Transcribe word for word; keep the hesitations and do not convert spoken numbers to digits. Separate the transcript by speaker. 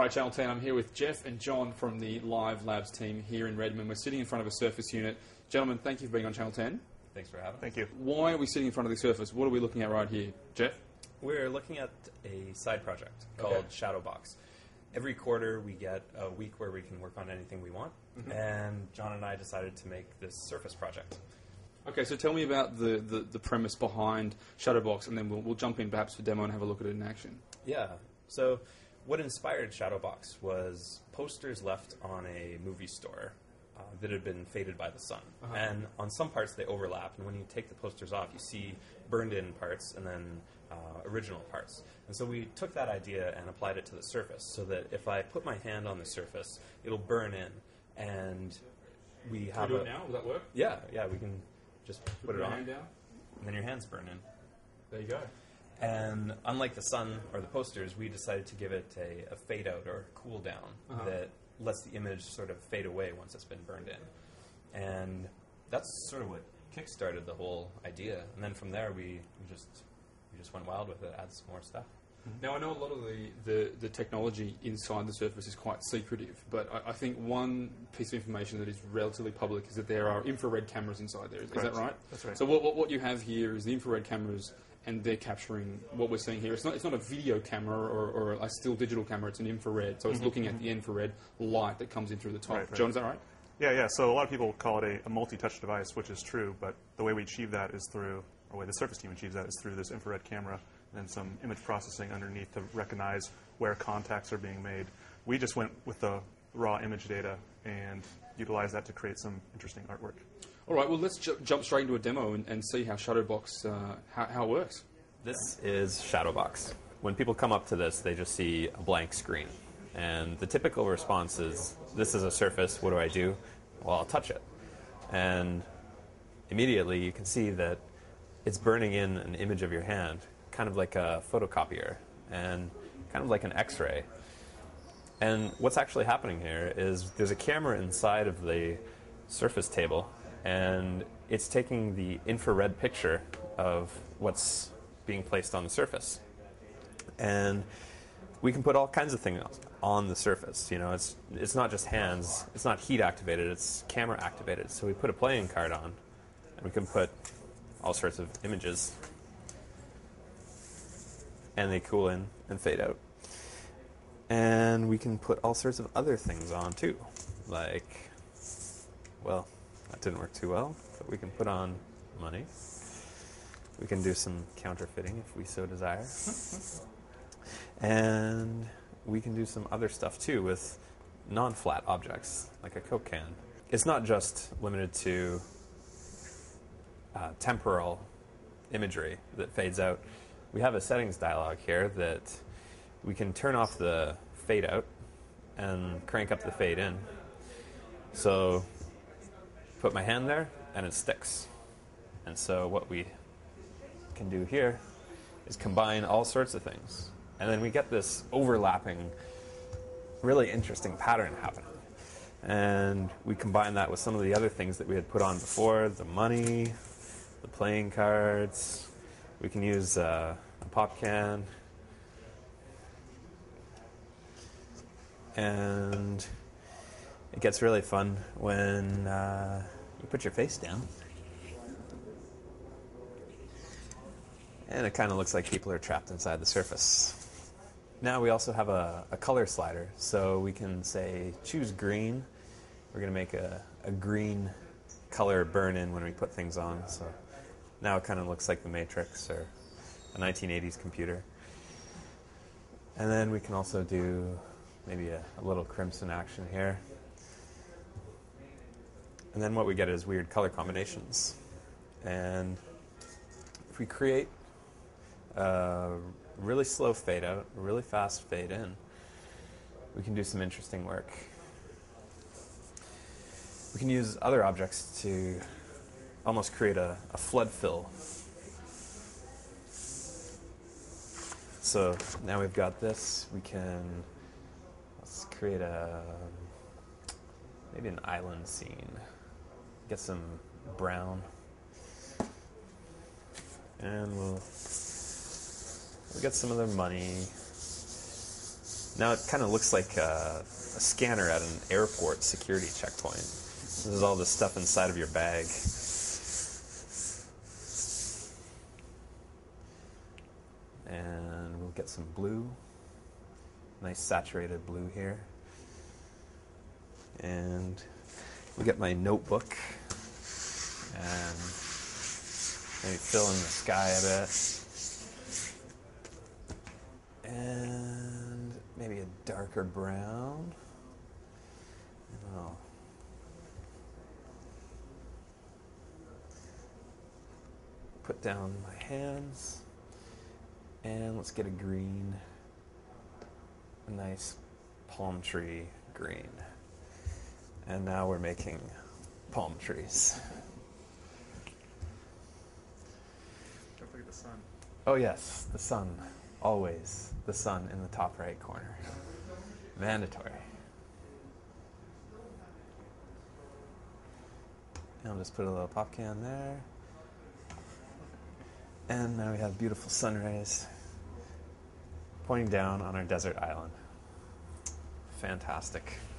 Speaker 1: right, Channel ten, I'm here with Jeff and John from the Live Labs team here in Redmond. We're sitting in front of a Surface unit. Gentlemen, thank you for being on Channel ten.
Speaker 2: Thanks for having us.
Speaker 3: Thank you.
Speaker 1: Why are we sitting in front of the Surface? What are we looking at right here? Jeff?
Speaker 2: We're looking at a side project called
Speaker 1: Okay.
Speaker 2: Shadowbox. Every quarter we get a week where we can work on anything we want,
Speaker 1: Mm-hmm.
Speaker 2: and John and I decided to make this Surface project.
Speaker 1: Okay, so tell me about the, the, the premise behind Shadowbox, and then we'll, we'll jump in perhaps for demo and have a look at it in action.
Speaker 2: Yeah, so what inspired Shadowbox was posters left on a movie store uh, that had been faded by the sun.
Speaker 1: Uh-huh.
Speaker 2: And on some parts they overlap, and when you take the posters off, you see burned-in parts and then uh, original parts. And so we took that idea and applied it to the surface, so that if I put my hand on the surface, it'll burn in, and we have
Speaker 1: Can we do
Speaker 2: a...
Speaker 1: it now? Will that work?
Speaker 2: Yeah, yeah, we can just put, it
Speaker 1: your
Speaker 2: on,
Speaker 1: hand down.
Speaker 2: and then your hands burn in.
Speaker 1: There you go.
Speaker 2: And unlike the sun or the posters, we decided to give it a, a fade out or a cool down
Speaker 1: Uh-huh.
Speaker 2: that lets the image sort of fade away once it's been burned in. And that's sort of what kickstarted the whole idea. And then from there, we, we just we just went wild with it, added some more stuff.
Speaker 1: Now, I know a lot of the, the, the technology inside the Surface is quite secretive, but I, I think one piece of information that is relatively public is that there are infrared cameras inside there. Is, is that
Speaker 3: Correct.
Speaker 1: right?
Speaker 3: That's right.
Speaker 1: So what, what, what you have here is the infrared cameras, and they're capturing what we're seeing here. It's not, it's not a video camera or, or a still digital camera, it's an infrared, so it's looking at the infrared light that comes in through the top.
Speaker 3: Right, right.
Speaker 1: John, is that right?
Speaker 3: Yeah, yeah. So a lot of people call it a, a multi-touch device, which is true, but the way we achieve that is through, or the way the Surface team achieves that is through this infrared camera and then some image processing underneath to recognize where contacts are being made. We just went with the raw image data and utilized that to create some interesting artwork.
Speaker 1: All right, well, let's ju- jump straight into a demo and, and see how Shadowbox, uh, how, how it works.
Speaker 2: This is Shadowbox. When people come up to this, they just see a blank screen. And the typical response is, this is a surface, what do I do? Well, I'll touch it. And immediately you can see that it's burning in an image of your hand, kind of like a photocopier, and kind of like an X-ray. And what's actually happening here is there's a camera inside of the Surface table, and it's taking the infrared picture of what's being placed on the surface. And we can put all kinds of things on the surface. You know, it's it's not just hands, it's not heat activated, it's camera activated. So we put a playing card on, and we can put all sorts of images, and they cool in and fade out. And we can put all sorts of other things on too, like, well, that didn't work too well, but we can put on money. We can do some counterfeiting if we so desire. And we can do some other stuff too with non-flat objects, like a Coke can. It's not just limited to uh, temporal imagery that fades out. We have a settings dialog here that we can turn off the fade out and crank up the fade in. So put my hand there and it sticks. And so what we can do here is combine all sorts of things. And then we get this overlapping, really interesting pattern happening. And we combine that with some of the other things that we had put on before, the money, the playing cards. We can use uh, a pop can. And it gets really fun when uh, you put your face down. And it kind of looks like people are trapped inside the Surface. Now we also have a, a color slider, so we can say choose green. We're going to make a, a green color burn in when we put things on. So now it kind of looks like the Matrix or a nineteen eighties computer. And then we can also do maybe a, a little crimson action here. And then what we get is weird color combinations. And if we create a really slow fade out, a really fast fade in, we can do some interesting work. We can use other objects to almost create a, a flood fill. So now we've got this, we can let's create a maybe an island scene. Get some brown, and we'll we'll get some of their money. Now it kind of looks like a, a scanner at an airport security checkpoint. This is all the stuff inside of your bag. And we'll get some blue. Nice saturated blue here. And we'll get my notebook and maybe fill in the sky a bit. And maybe a darker brown. And I'll put down my hands. And let's get a green, a nice palm tree green. And now we're making palm trees.
Speaker 3: Don't forget the sun.
Speaker 2: Oh yes, the sun. Always the sun in the top right corner. Mandatory. And I'll just put a little pop can there. And now we have beautiful sunrise pointing down on our desert island. Fantastic.